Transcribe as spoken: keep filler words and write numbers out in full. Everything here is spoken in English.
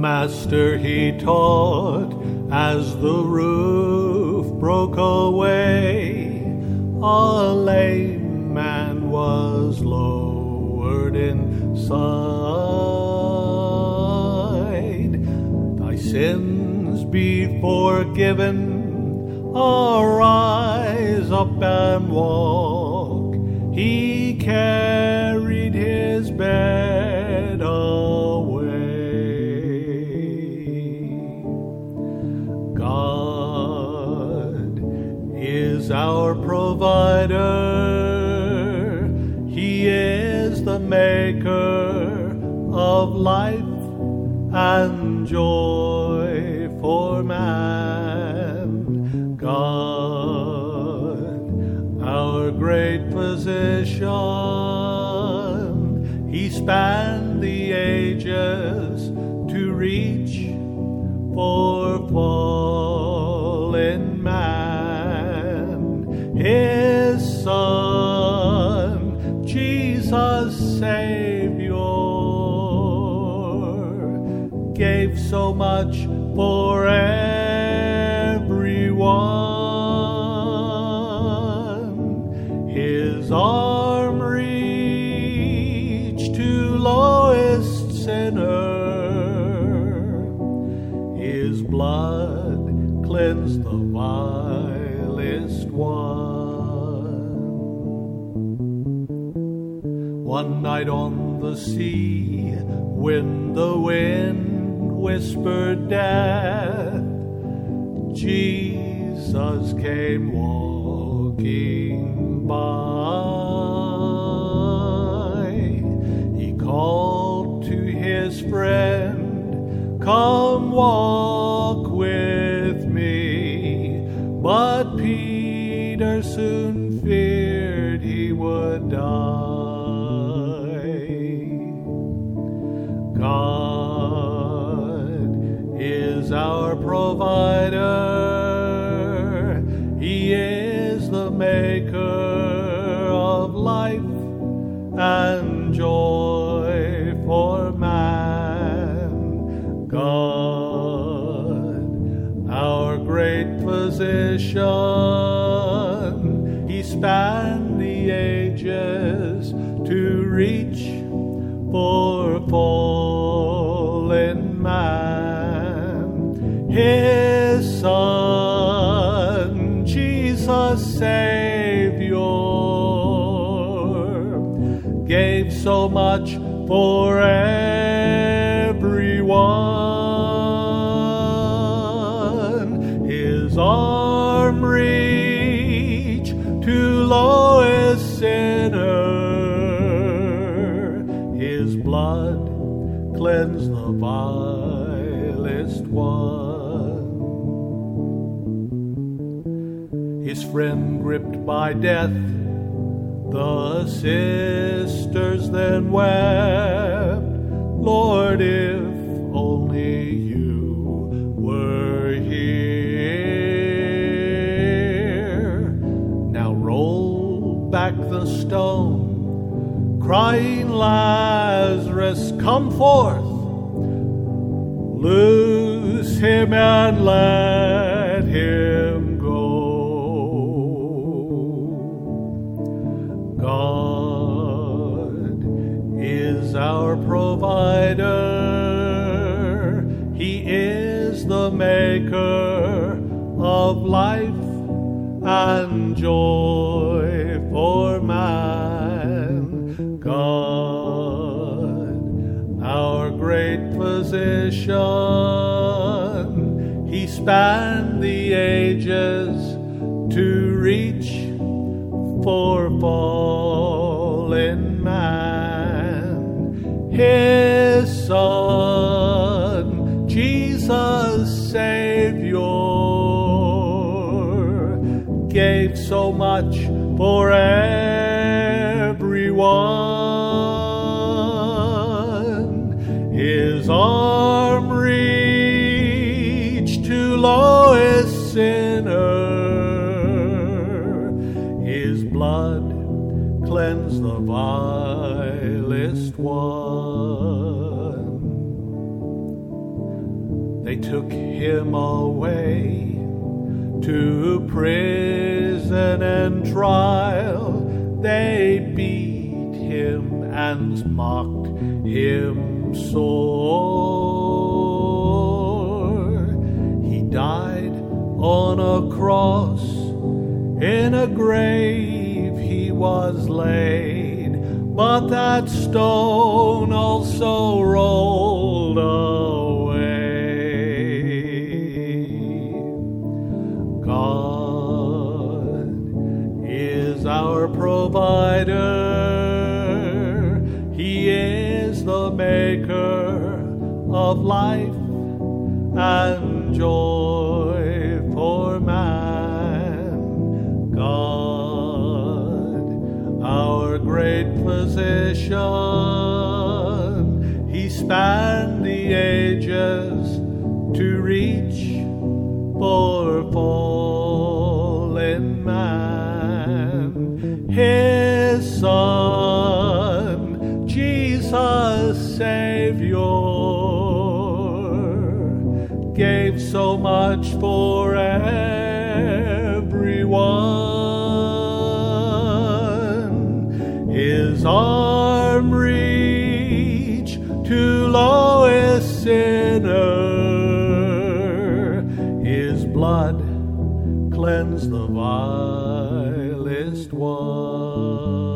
Master he taught as the roof broke away. A lame man was lowered inside. Thy sins be forgiven, arise up and walk. He carried his bed away. God is our provider. He is the maker of life and joy for man. God, our great physician, he spanned the ages to reach for fallen man. His Son, Jesus Savior, gave so much for everyone. His arm reached to lowest sinner. His blood cleansed the vilest one. One night on the sea, when the wind whispered death, Jesus came walking by. He called to his friend, "Come walk with me." But Peter soon feared he would die. God is our provider. He is the maker of life and joy for man. God, our great physician, he spanned the ages to reach for fallen man. His Son, Jesus Savior, gave so much for everyone. His arm reached to lowest sinner. His blood cleansed the vilest one. His friend gripped by death, the sisters then wept. Lord, if only you were here. Now roll back the stone, crying, Lazarus, come forth. Loose him and let him go. God is our provider. He is the maker of life and joy for man. God, our great physician, he spanned the ages to reach for fallen man. His Son, Jesus Savior, gave so much for everyone. His arm reached to lowest sinner. His blood cleansed the vilest one. took him away to prison and trial. They beat him and mocked him sore. He died on a cross, in a grave he was laid, but that stone also rolled away. God is our provider. He is the maker of life and joy for man. God, our great physician, he spanned the ages to reach for fallen man. His Son, Jesus Savior, gave so much for everyone. His arm reached to lowest sinner. His blood cleansed the vilest one.